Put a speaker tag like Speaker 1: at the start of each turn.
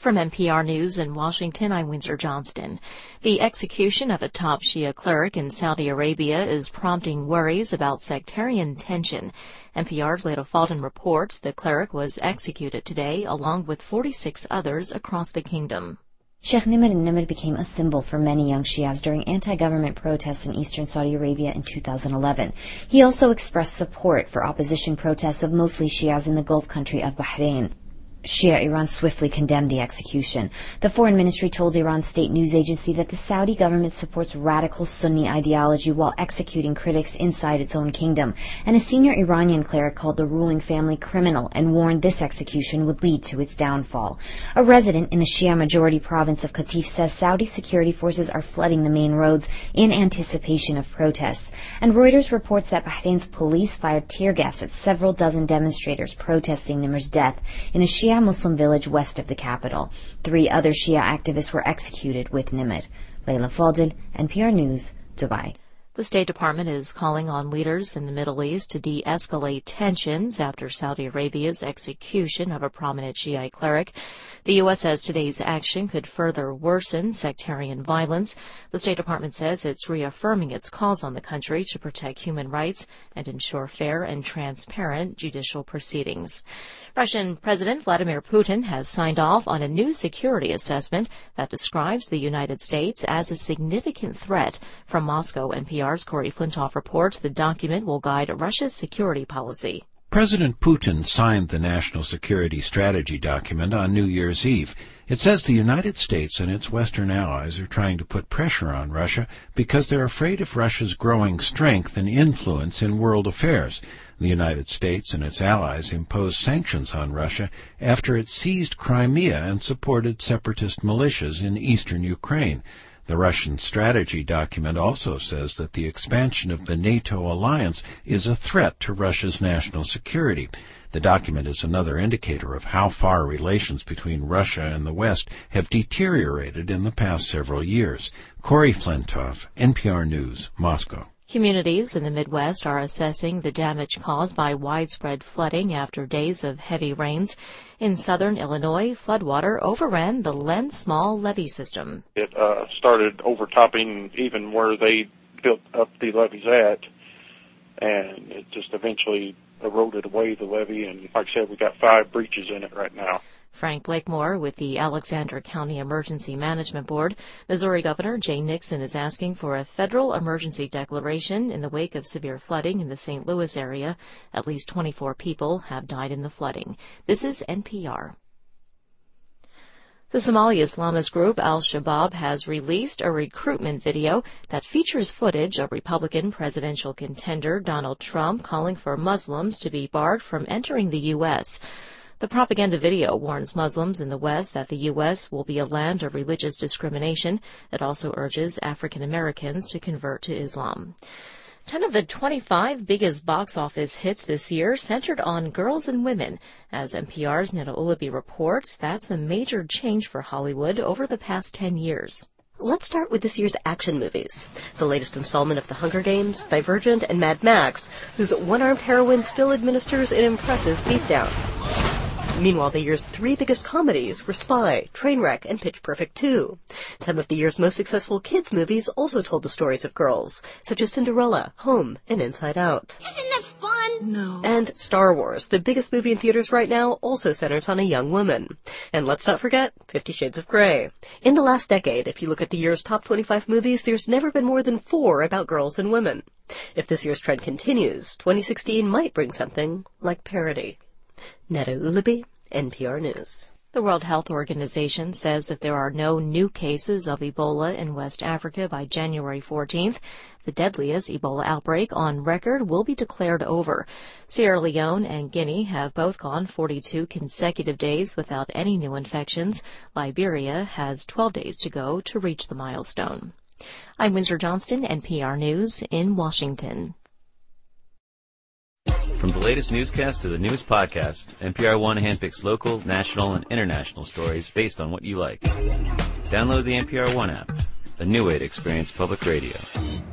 Speaker 1: From NPR News in Washington, I'm Windsor Johnston. The execution of a top Shia cleric in Saudi Arabia is prompting worries about sectarian tension. NPR's Leda Fulton reports the cleric was executed today along with 46 others across the kingdom.
Speaker 2: Sheikh Nimr al-Nimr became a symbol for many young Shias during anti-government protests in eastern Saudi Arabia in 2011. He also expressed support for opposition protests of mostly Shias in the Gulf country of Bahrain. Shia Iran swiftly condemned the execution. The foreign ministry told Iran's state news agency that the Saudi government supports radical Sunni ideology while executing critics inside its own kingdom. And a senior Iranian cleric called the ruling family criminal and warned this execution would lead to its downfall. A resident in the Shia-majority province of Qatif says Saudi security forces are flooding the main roads in anticipation of protests. And Reuters reports that Bahrain's police fired tear gas at several dozen demonstrators protesting Nimr's death in a Shia Muslim village west of the capital. 3 other Shia activists were executed with Nimr. Leila Fadel, NPR News, Dubai.
Speaker 1: The State Department is calling on leaders in the Middle East to de-escalate tensions after Saudi Arabia's execution of a prominent Shiite cleric. The U.S. says today's action could further worsen sectarian violence. The State Department says it's reaffirming its calls on the country to protect human rights and ensure fair and transparent judicial proceedings. Russian President Vladimir Putin has signed off on a new security assessment that describes the United States as a significant threat from Moscow. NPR's Corey Flintoff reports the document will guide Russia's security policy.
Speaker 3: President Putin signed the National Security Strategy document on New Year's Eve. It says the United States and its Western allies are trying to put pressure on Russia because they're afraid of Russia's growing strength and influence in world affairs. The United States and its allies imposed sanctions on Russia after it seized Crimea and supported separatist militias in eastern Ukraine. The Russian strategy document also says that the expansion of the NATO alliance is a threat to Russia's national security. The document is another indicator of how far relations between Russia and the West have deteriorated in the past several years. Corey Flintoff, NPR News, Moscow.
Speaker 1: Communities in the Midwest are assessing the damage caused by widespread flooding after days of heavy rains. In southern Illinois, floodwater overran the Len Small levee system.
Speaker 4: It started overtopping even where they built up the levees at, and it just eventually eroded away the levee. And like I said, we got 5 breaches in it right now.
Speaker 1: Frank Blakemore with the Alexander County Emergency Management Board. Missouri Governor Jay Nixon is asking for a federal emergency declaration in the wake of severe flooding in the St. Louis area. At least 24 people have died in the flooding. This is NPR. The Somali Islamist group Al-Shabaab has released a recruitment video that features footage of Republican presidential contender Donald Trump calling for Muslims to be barred from entering the U.S. The propaganda video warns Muslims in the West that the U.S. will be a land of religious discrimination. It also urges African Americans to convert to Islam. 10 of the 25 biggest box office hits this year centered on girls and women. As NPR's Nina Ulaby reports, that's a major change for Hollywood over the past 10 years.
Speaker 5: Let's start with this year's action movies. The latest installment of The Hunger Games, Divergent, and Mad Max, whose one-armed heroine still administers an impressive beatdown. Meanwhile, the year's 3 biggest comedies were Spy, Trainwreck, and Pitch Perfect 2. Some of the year's most successful kids' movies also told the stories of girls, such as Cinderella, Home, and Inside Out.
Speaker 6: Isn't this fun? No.
Speaker 5: And Star Wars, the biggest movie in theaters right now, also centers on a young woman. And let's not forget 50 Shades of Grey. In the last decade, if you look at the year's top 25 movies, there's never been more than 4 about girls and women. If this year's trend continues, 2016 might bring something like parity. Netta Ulaby, NPR News.
Speaker 1: The World Health Organization says if there are no new cases of Ebola in West Africa by January 14th, the deadliest Ebola outbreak on record will be declared over. Sierra Leone and Guinea have both gone 42 consecutive days without any new infections. Liberia has 12 days to go to reach the milestone. I'm Windsor Johnston, NPR News in Washington.
Speaker 7: From the latest newscast to the newest podcast, NPR One handpicks local, national, and international stories based on what you like. Download the NPR One app, a new way to experience public radio.